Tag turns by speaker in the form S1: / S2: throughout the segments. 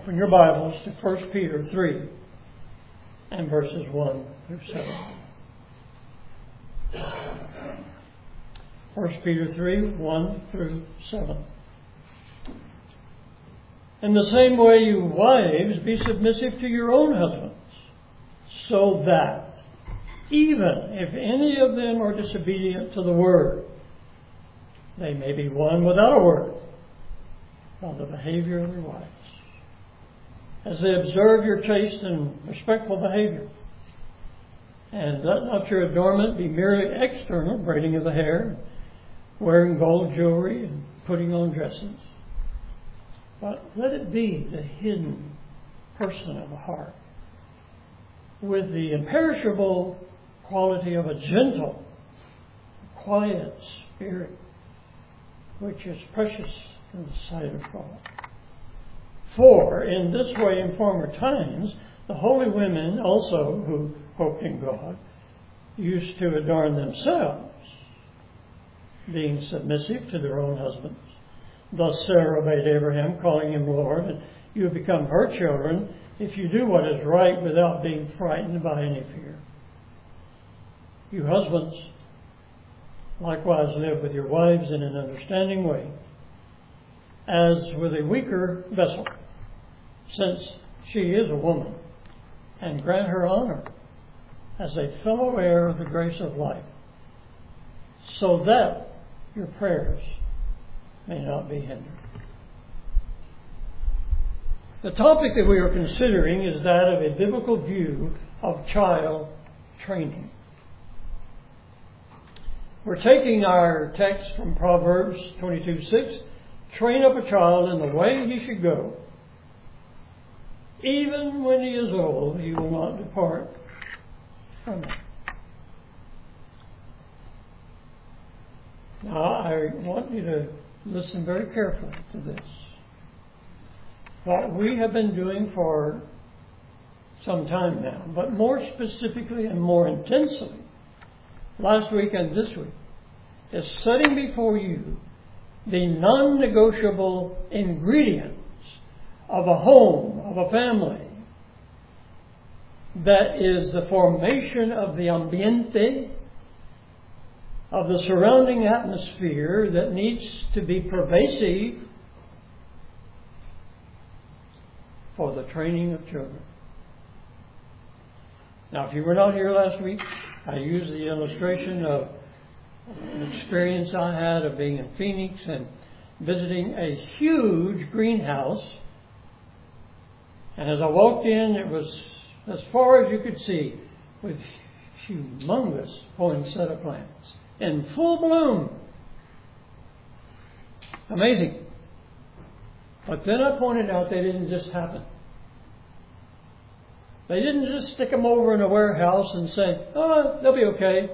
S1: Open your Bibles to 1 Peter 3 and verses 1 through 7. 1 Peter 3, 1 through 7. In the same way, you wives, be submissive to your own husbands, so that, even if any of them are disobedient to the word, they may be won without a word by the behavior of their wives, as they observe your chaste and respectful behavior. And let not your adornment be merely external, braiding of the hair, wearing gold jewelry, and putting on dresses, but let it be the hidden person of the heart, with the imperishable quality of a gentle, quiet spirit, which is precious in the sight of God. For in this way in former times, the holy women also who hoped in God used to adorn themselves, being submissive to their own husbands. Thus Sarah obeyed Abraham, calling him Lord, and you have become her children if you do what is right without being frightened by any fear. You husbands, likewise live with your wives in an understanding way, as with a weaker vessel, since she is a woman, and grant her honor as a fellow heir of the grace of life, so that your prayers may not be hindered. The topic that we are considering is that of a biblical view of child training. We're taking our text from Proverbs 22:6. Train up a child in the way he should go. Even when he is old, he will not depart from it. Now, I want you to listen very carefully to this. What we have been doing for some time now, but more specifically and more intensely, last week and this week, is setting before you the non-negotiable ingredients of a home, of a family, that is the formation of the ambiente, of the surrounding atmosphere that needs to be pervasive for the training of children. Now, if you were not here last week, I used the illustration of an experience I had of being in Phoenix and visiting a huge greenhouse. And as I walked in, it was as far as you could see, with humongous poinsettia plants in full bloom. Amazing. But then I pointed out they didn't just happen. They didn't just stick them over in a warehouse and say, oh, they'll be okay.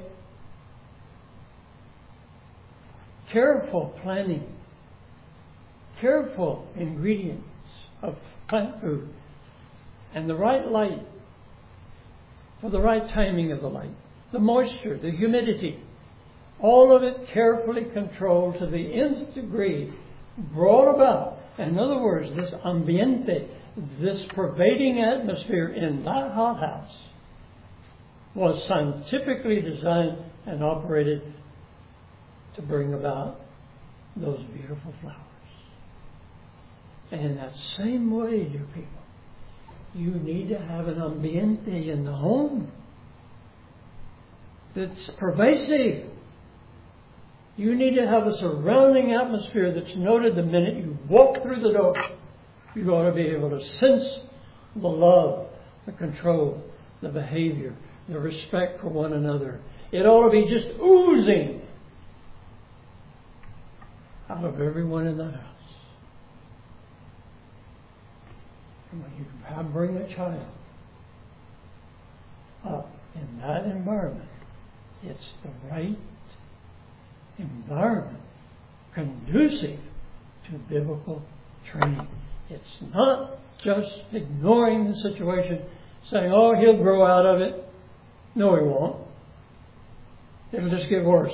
S1: Careful planning, careful ingredients of plant food, and the right light for the right timing of the light, the moisture, the humidity, all of it carefully controlled to the nth degree, brought about. In other words, this ambiente, this pervading atmosphere in that hothouse was scientifically designed and operated to bring about those beautiful flowers. And in that same way, dear people, you need to have an ambiente in the home that's pervasive. You need to have a surrounding atmosphere that's noted the minute you walk through the door. You ought to be able to sense the love, the control, the behavior, the respect for one another. It ought to be just oozing out of everyone in that house. And when you bring a child up in that environment, it's the right environment conducive to biblical training. It's not just ignoring the situation, saying, oh, he'll grow out of it. No, he won't. It'll just get worse.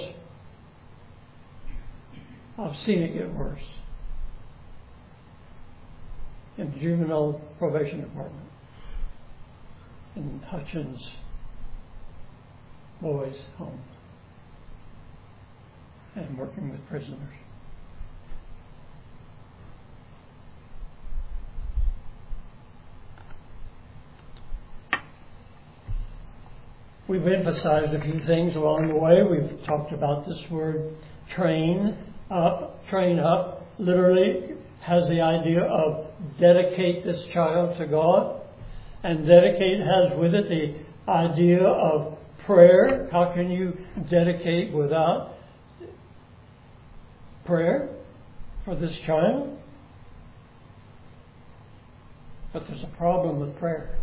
S1: I've seen it get worse. in the juvenile probation department in Hutchins Boys Home and working with prisoners. We've emphasized a few things along the way. We've talked about this word train up. Train up literally has the idea of dedicate this child to God. And dedicate has with it the idea of prayer. How can you dedicate without prayer for this child? But there's a problem with prayer.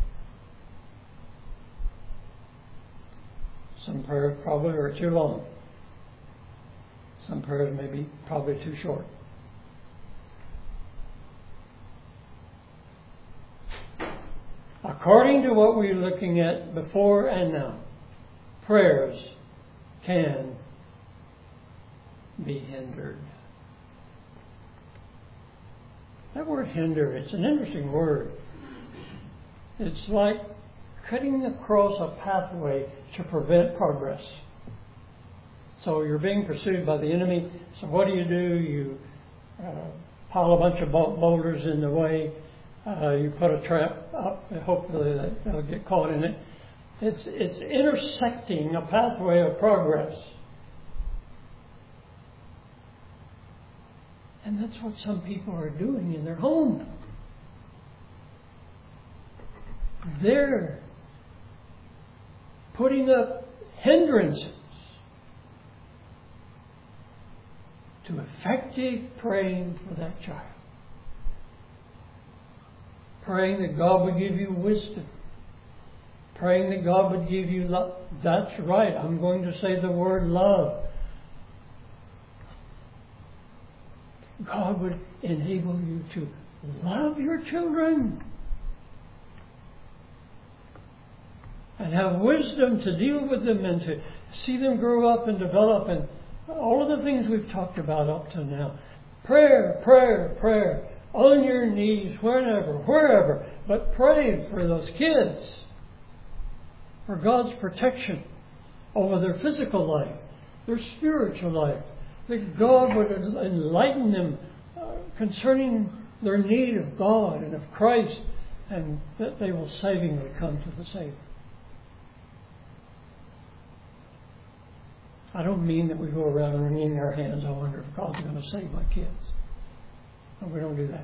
S1: Some prayers probably are too long. Some prayers may be probably too short. According to what we're looking at before and now, prayers can be hindered. That word hinder, it's an interesting word. It's like cutting across a pathway to prevent progress. So you're being pursued by the enemy. So what do? You pile a bunch of boulders in the way. You put a trap up. Hopefully they'll get caught in it. It's intersecting a pathway of progress. And that's what some people are doing in their home. They're putting up hindrances to effective praying for that child. Praying that God would give you wisdom. Praying that God would give you love. That's right. I'm going to say the word love. God would enable you to love your children and have wisdom to deal with them and to see them grow up and develop and all of the things we've talked about up to now. Prayer, prayer, prayer. On your knees, wherever. But pray for those kids. For God's protection over their physical life, their spiritual life. That God would enlighten them concerning their need of God and of Christ, and that they will savingly come to the Savior. I don't mean that we go around wringing our hands. I wonder if God's going to save my kids. No, we don't do that.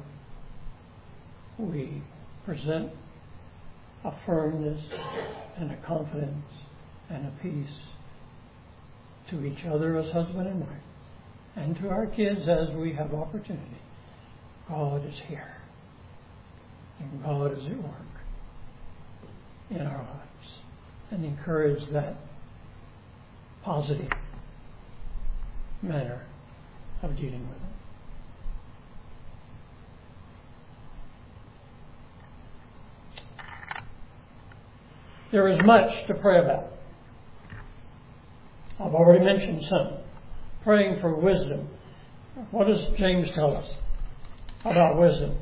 S1: We present a firmness and a confidence and a peace to each other as husband and wife, and to our kids as we have opportunity. God is here, and God is at work in our lives, and encourage that positive manner of dealing with it. There is much to pray about. I've already mentioned some. Praying for wisdom. What does James tell us about wisdom?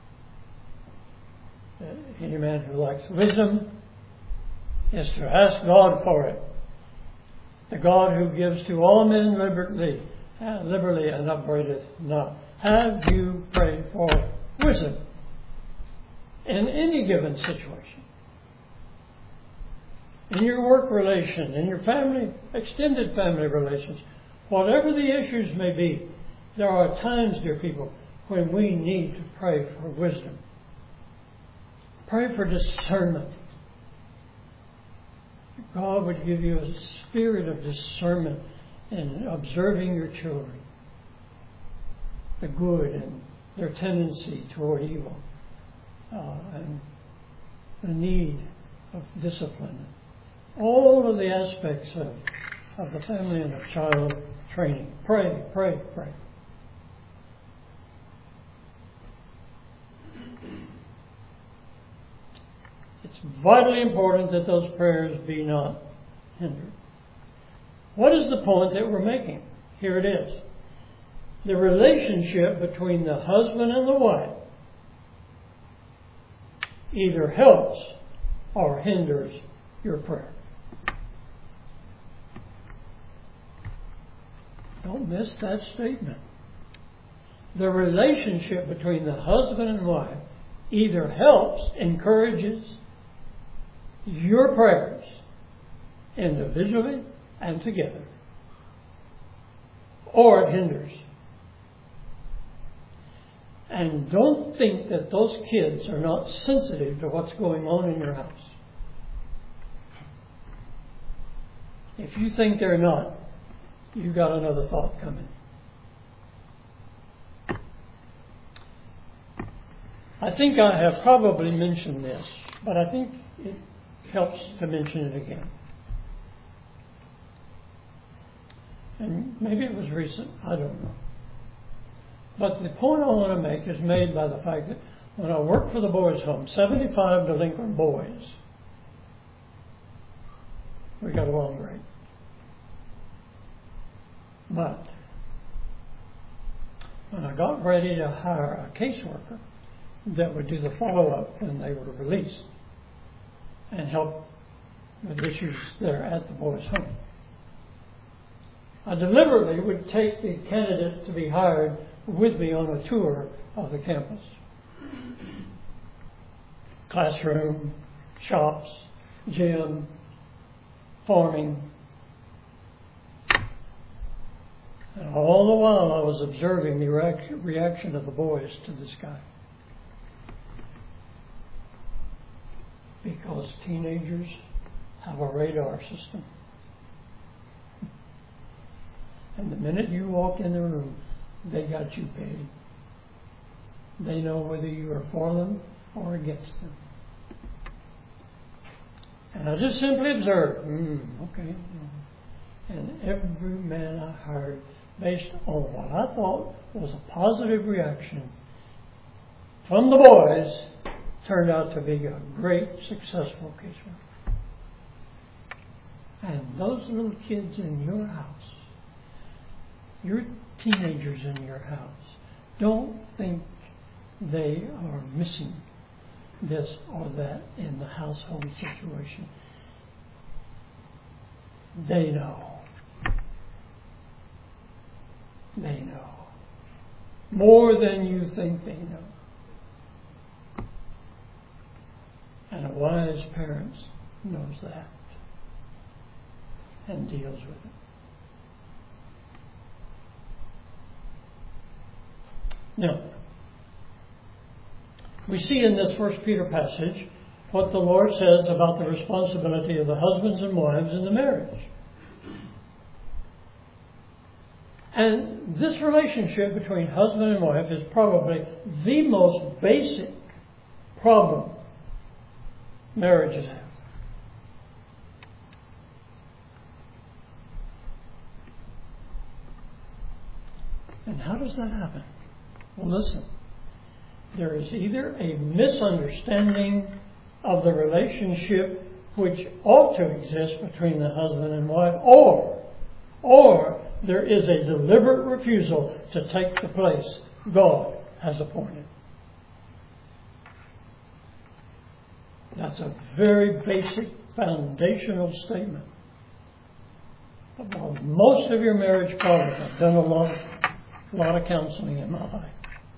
S1: Any man who lacks wisdom is to ask God for it. The God who gives to all men liberally and upbraideth not. Have you prayed for wisdom in any given situation? In your work relation, in your family, extended family relations, whatever the issues may be, there are times, dear people, when we need to pray for wisdom. Pray for discernment. God would give you a spirit of discernment in observing your children, the good and their tendency toward evil, and the need of discipline. All of the aspects of the family and of child training. Pray, pray, pray. It's vitally important that those prayers be not hindered. What is the point that we're making? Here it is. The relationship between the husband and the wife either helps or hinders your prayer. Don't miss that statement. The relationship between the husband and wife either helps, encourages your prayers individually and together, or it hinders. And don't think that those kids are not sensitive to what's going on in your house. If you think they're not, you've got another thought coming. I think I have probably mentioned this, but I think it helps to mention it again. And maybe it was recent, I don't know. But the point I want to make is made by the fact that when I worked for the boys' home, 75 delinquent boys, we got along great. But when I got ready to hire a caseworker that would do the follow-up when they were released and help with issues there at the boys' home, I deliberately would take the candidate to be hired with me on a tour of the campus. Classroom, shops, gym, farming. And all the while I was observing the reaction of the boys to this guy. Because teenagers have a radar system. And the minute you walk in the room, they got you paid. They know whether you are for them or against them. And I just simply observed, okay. And every man I hired, based on what I thought was a positive reaction from the boys, turned out to be a great, successful caseworker. And those little kids in your house, your teenagers in your house, don't think they are missing this or that in the household situation. They know. They know. More than you think they know. And a wise parent knows that and deals with it. Now, we see in this 1 Peter passage what the Lord says about the responsibility of the husbands and wives in the marriage. And this relationship between husband and wife is probably the most basic problem marriages have. And how does that happen? Well, listen. There is either a misunderstanding of the relationship which ought to exist between the husband and wife, or there is a deliberate refusal to take the place God has appointed. That's a very basic, foundational statement. Well, most of your marriage problems, I've done a lot of counseling in my life.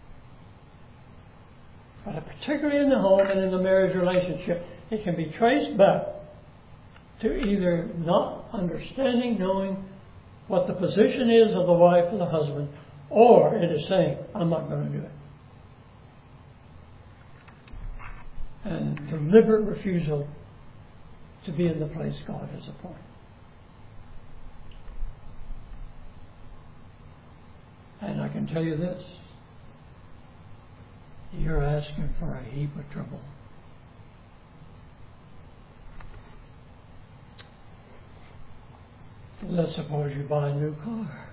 S1: But particularly in the home and in the marriage relationship, it can be traced back to either not understanding, knowing what the position is of the wife or the husband, or it is saying, I'm not going to do it. And deliberate refusal to be in the place God has appointed. And I can tell you this. You're asking for a heap of trouble. Let's suppose you buy a new car.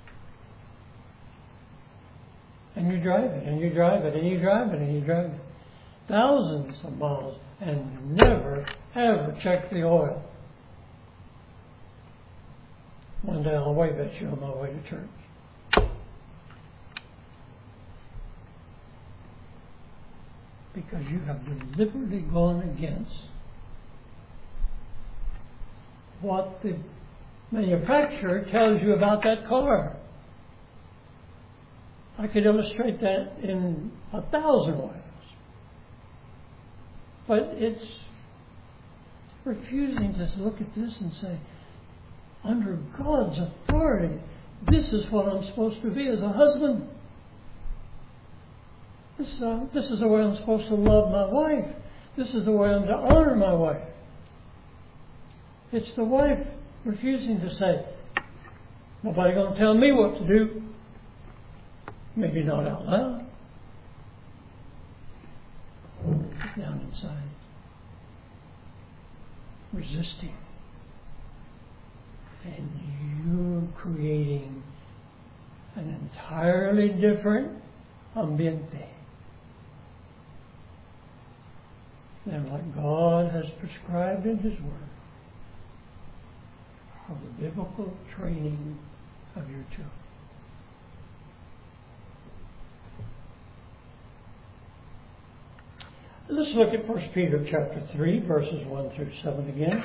S1: And you drive it, and you drive it, and you drive it, and you drive it. Thousands of miles, and never, ever check the oil. One day I'll wave at you on my way to church. because you have deliberately gone against what the manufacturer tells you about that car. I could illustrate that in 1,000 ways. But it's refusing to look at this and say, under God's authority, this is what I'm supposed to be as a husband. This is the way I'm supposed to love my wife. This is the way I'm to honor my wife. It's the wife refusing to say, nobody going to tell me what to do. Maybe not out loud. Down inside. Resisting. And you're creating an entirely different ambiente than what God has prescribed in His Word for the biblical training of your children. Let's look at 1 Peter chapter 3, verses 1 through 7 again.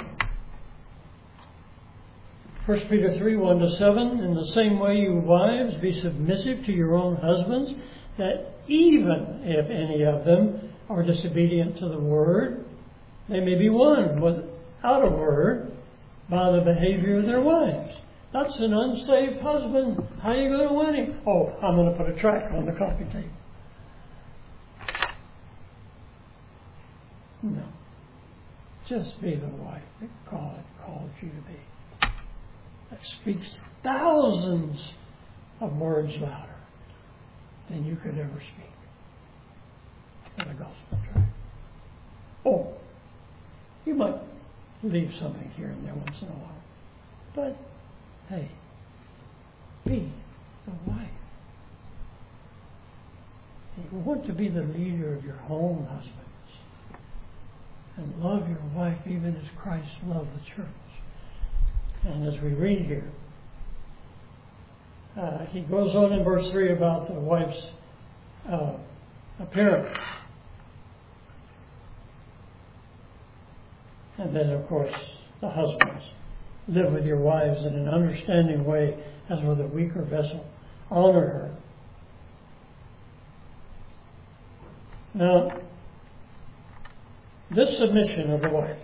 S1: 1 Peter 3, 1 to 7. In the same way, you wives, be submissive to your own husbands, that even if any of them are disobedient to the word, they may be won without a word by the behavior of their wives. That's an unsaved husband. How are you going to win him? Oh, I'm going to put a tract on the coffee table. No. Just be the wife that God called you to be. That speaks thousands of words louder than you could ever speak in the gospel tract. Oh, you might leave something here and there once in a while. But, hey, be the wife. You want to be the leader of your home, husbands. And love your wife even as Christ loved the church. And as we read here, he goes on in verse 3 about the wife's appearance. And then, of course, the husbands. Live with your wives in an understanding way as with a weaker vessel. Honor her. Now, this submission of the wife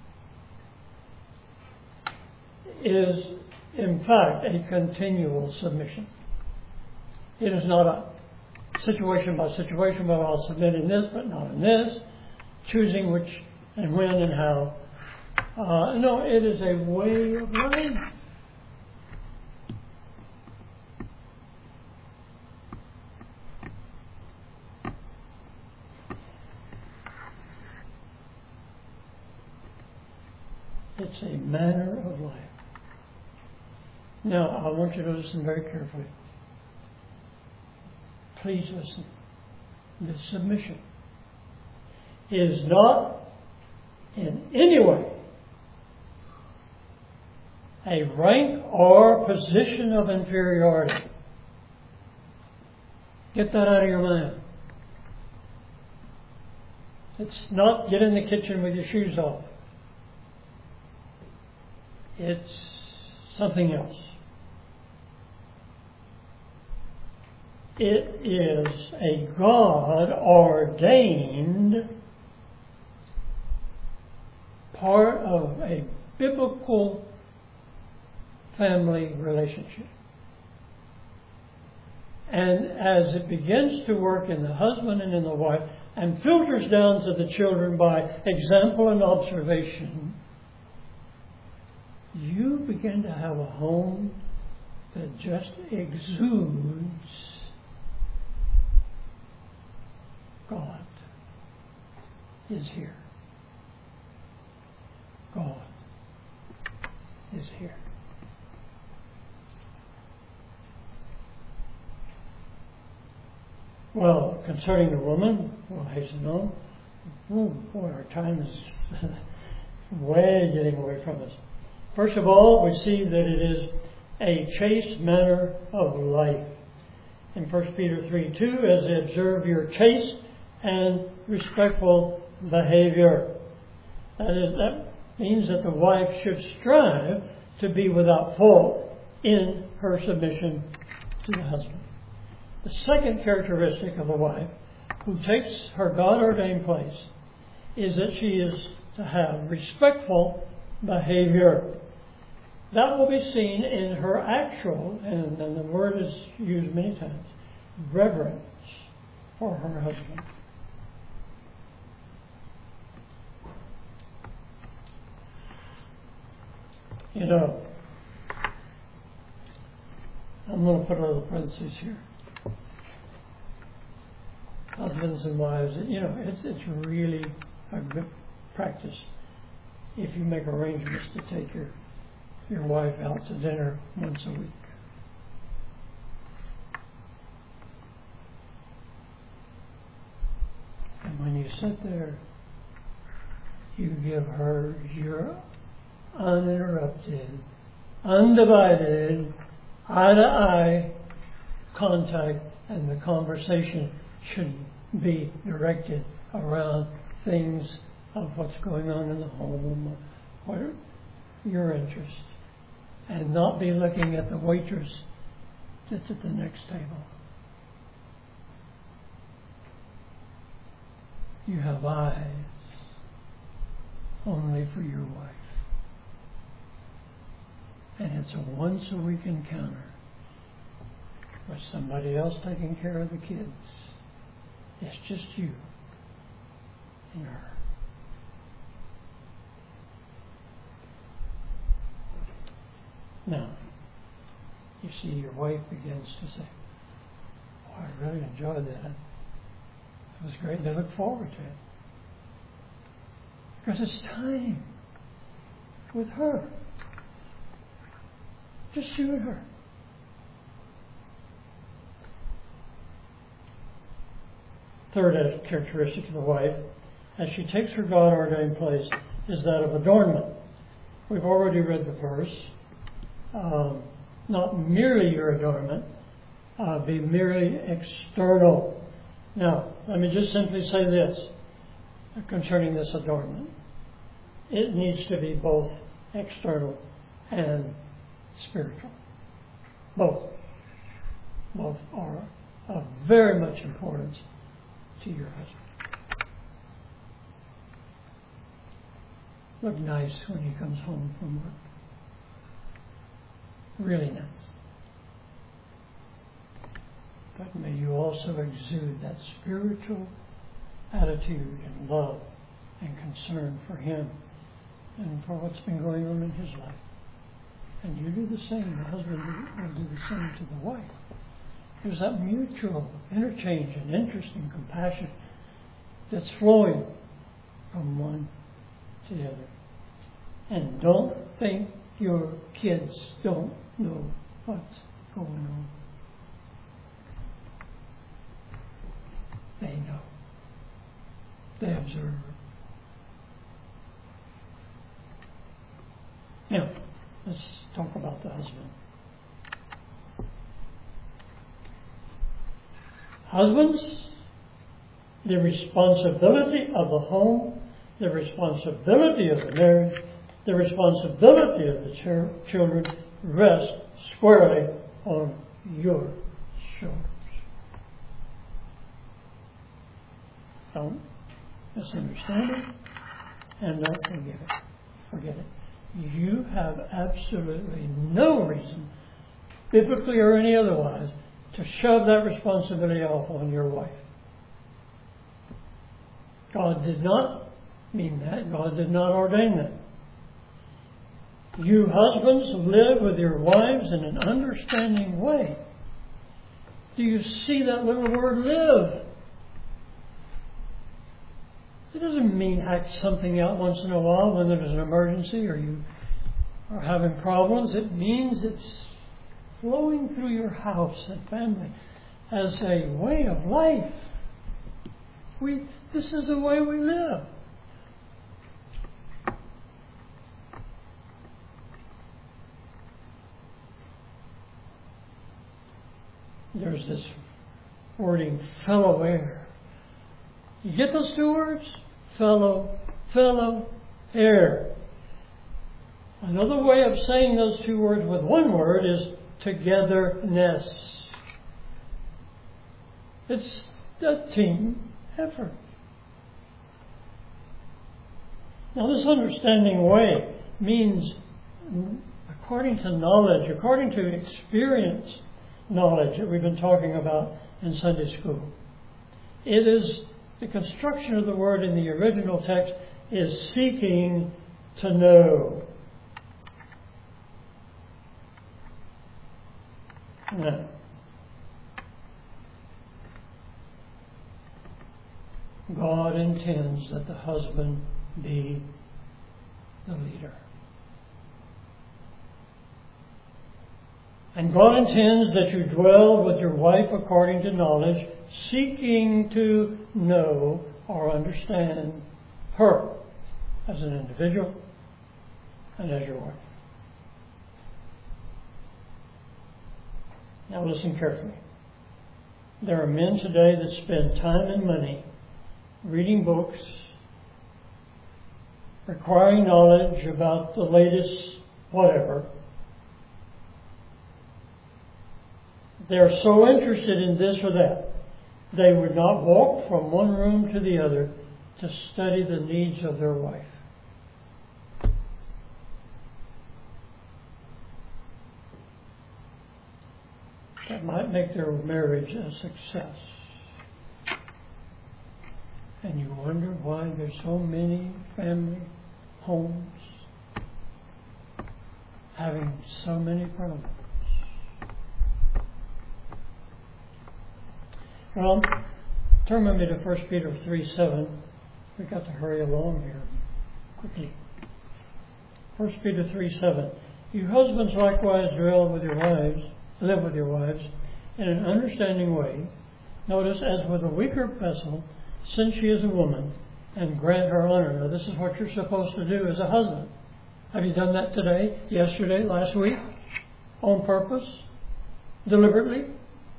S1: is, in fact, a continual submission. It is not a situation by situation, but I'll submit in this, but not in this, choosing which and when and how. No, it is a way of life. It's a manner of life. Now, I want you to listen very carefully. Please listen. This submission is not in any way a rank or position of inferiority. Get that out of your mind. It's not get in the kitchen with your shoes off. It's something else. It is a God-ordained part of a biblical family relationship. And as it begins to work in the husband and in the wife and filters down to the children by example and observation, you begin to have a home that just exudes God is here. God is here. Well, concerning the woman, we'll hasten on. Boy, our time is way getting away from us. First of all, we see that it is a chaste manner of life. In 1 Peter 3:2, as they observe your chaste and respectful behavior. That means that the wife should strive to be without fault in her submission to the husband. The second characteristic of a wife who takes her God-ordained place is that she is to have respectful behavior. That will be seen in her actual, and the word is used many times, reverence for her husband. You know, I'm going to put a little parenthesis here. Husbands and wives, you know, it's really a good practice if you make arrangements to take your wife out to dinner once a week. And when you sit there, you give her your uninterrupted, undivided, eye-to-eye contact, and the conversation should be directed around things of what's going on in the home, what are your interests, and not be looking at the waitress that's at the next table. You have eyes only for your wife. And it's a once-a-week encounter with somebody else taking care of the kids. It's just you and her. Now, you see your wife begins to say, "Oh, I really enjoyed that. It was great and I look forward to it." Because it's time with her. Just you and her. Third characteristic of the wife, as she takes her God-ordained place, is that of adornment. We've already read the verse. Not merely your adornment, be merely external. Now, let me just simply say this concerning this adornment. It needs to be both external and spiritual. Both. Both are of very much importance to your husband. Look nice when he comes home from work. Really nice. But may you also exude that spiritual attitude and love and concern for him and for what's been going on in his life. And you do the same. The husband will do the same to the wife. There's that mutual interchange and interest and compassion that's flowing from one to the other. And don't think your kids don't know what's going on. They know. They observe. Now, let's talk about the husband. Husbands, the responsibility of the home, the responsibility of the marriage, the responsibility of the children rests squarely on your shoulders. Don't misunderstand it and don't forget it. You have absolutely no reason, biblically or any otherwise, to shove that responsibility off on your wife. God did not mean that. God did not ordain that. You husbands live with your wives in an understanding way. Do you see that little word live? It doesn't mean act something out once in a while when there's an emergency or you are having problems. It means it's flowing through your house and family as a way of life. This is the way we live. There's this wording, fellow heir. You get those two words? Fellow, heir. Another way of saying those two words with one word is togetherness. It's a team effort. Now, this understanding way means, according to knowledge, according to experience knowledge that we've been talking about in Sunday school. It is, the construction of the word in the original text is seeking to know. Now, God intends that the husband be the leader. And God intends that you dwell with your wife according to knowledge, seeking to know or understand her as an individual and as your wife. Now listen carefully. There are men today that spend time and money reading books, acquiring knowledge about the latest whatever. They're so interested in this or that, they would not walk from one room to the other to study the needs of their wife. That might make their marriage a success. And you wonder why there's so many family homes having so many problems. Well, turn with me to 1 Peter 3:7. We've got to hurry along here quickly. 1 Peter 3:7. You husbands likewise live with your wives in an understanding way. Notice, as with a weaker vessel, since she is a woman, and grant her honor. Now, this is what you're supposed to do as a husband. Have you done that today, yesterday, last week? On purpose? Deliberately?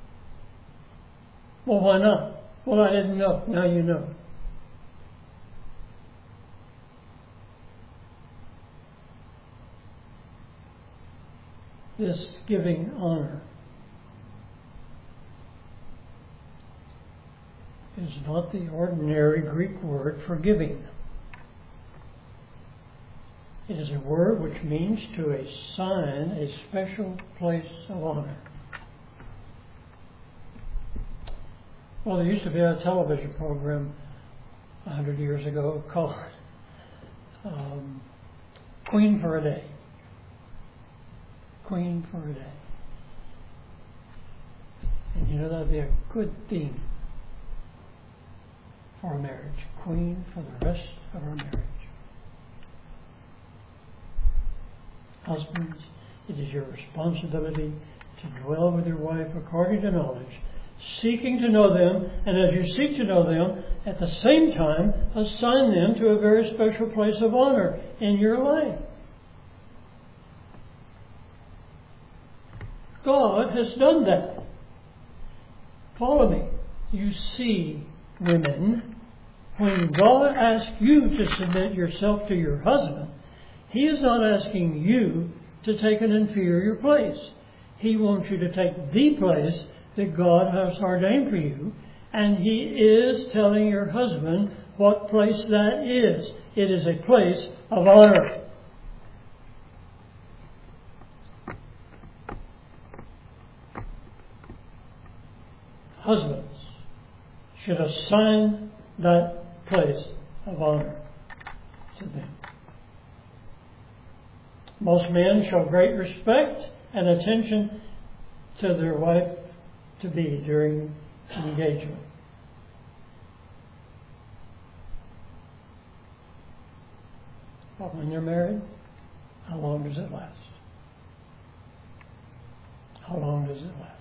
S1: Well, why not? Well, I didn't know. Now you know. This giving honor is not the ordinary Greek word for giving. It is a word which means to assign a special place of honor. Well, there used to be a television program 100 years ago called Queen for a Day. Queen for a Day. And you know, that'd be a good theme for a marriage. Queen for the rest of our marriage. Husbands, it is your responsibility to dwell with your wife according to knowledge, seeking to know them, and as you seek to know them, at the same time, assign them to a very special place of honor in your life. God has done that. Follow me. You see, women, when God asks you to submit yourself to your husband, He is not asking you to take an inferior place. He wants you to take the place that God has ordained for you, and He is telling your husband what place that is. It is a place of honor. Husbands should assign that place of honor to them. Most men show great respect and attention to their wife to be during engagement. But when you're married, how long does it last? How long does it last?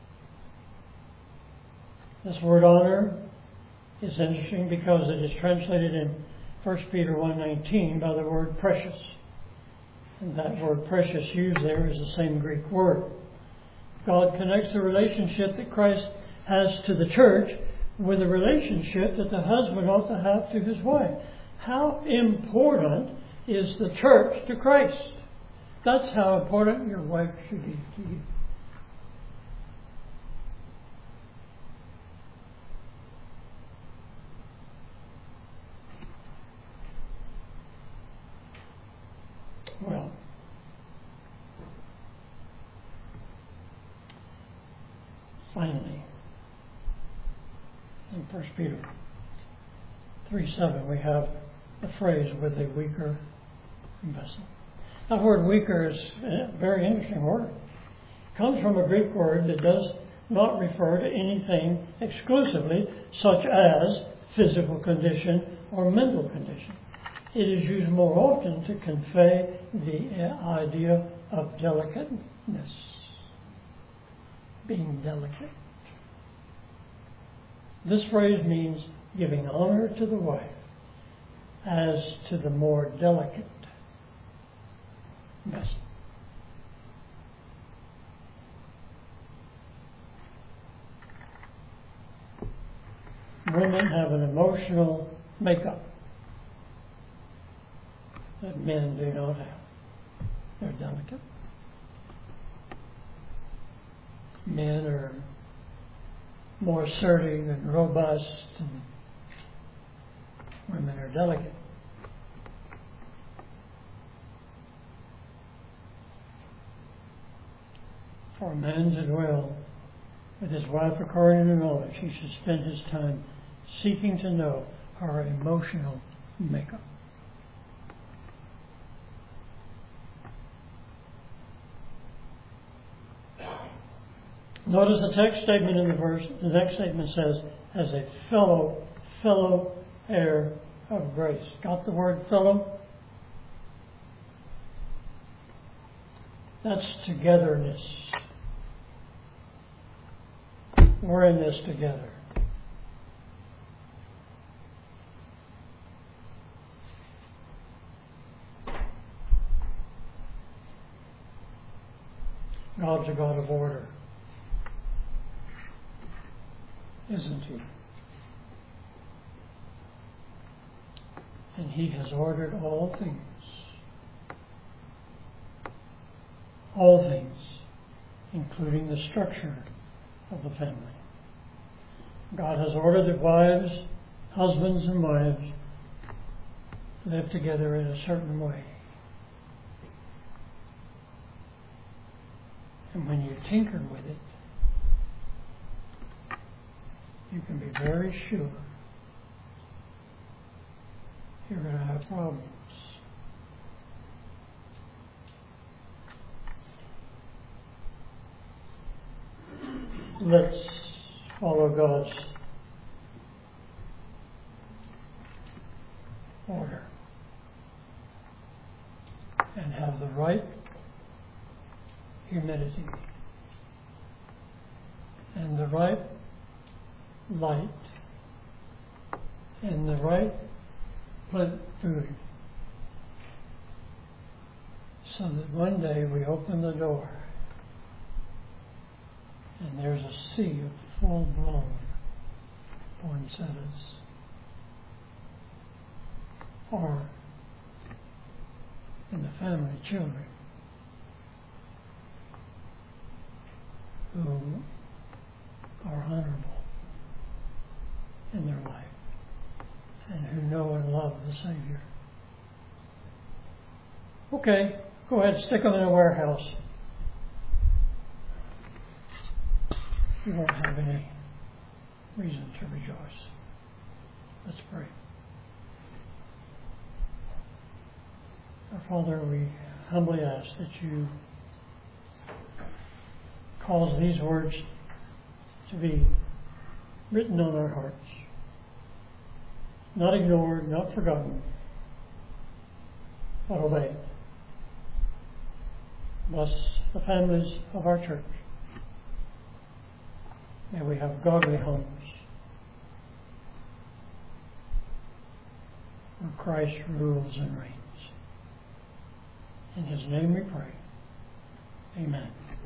S1: This word honor is interesting because it is translated in 1 Peter 1:19 by the word precious. And that word precious used there is the same Greek word. God connects the relationship that Christ has to the church with the relationship that the husband ought to have to his wife. How important is the church to Christ? That's how important your wife should be to you. Well, finally, in 1 Peter 3:7, we have the phrase, with a weaker vessel. That word weaker is a very interesting word. It comes from a Greek word that does not refer to anything exclusively, such as physical condition or mental condition. It is used more often to convey the idea of delicateness, being delicate. This phrase means giving honor to the wife as to the more delicate vessel. Women have an emotional makeup that men do not have. They're delicate. Men are more assertive and robust, and women are delicate. For a man to dwell with his wife according to knowledge, he should spend his time seeking to know her emotional makeup. Notice the text statement in the verse. The next statement says, as a fellow heir of grace. Got the word fellow? That's togetherness. We're in this together. God's a God of order, isn't He? And He has ordered all things. All things, including the structure of the family. God has ordered that wives, husbands and wives, live together in a certain way. And when you tinker with it, you can be very sure you're going to have problems. Let's follow God's order and have the right humility and the right light and the right food, so that one day we open the door and there's a sea of full-blown poinsettias, or in the family children who are honorable in their life and who know and love the Savior. Okay, go ahead, stick them in a warehouse. You won't have any reason to rejoice. Let's pray. Our Father, we humbly ask that you cause these words to be written on our hearts, not ignored, not forgotten, but obeyed. Bless the families of our church. May we have godly homes where Christ rules and reigns. In His name we pray. Amen.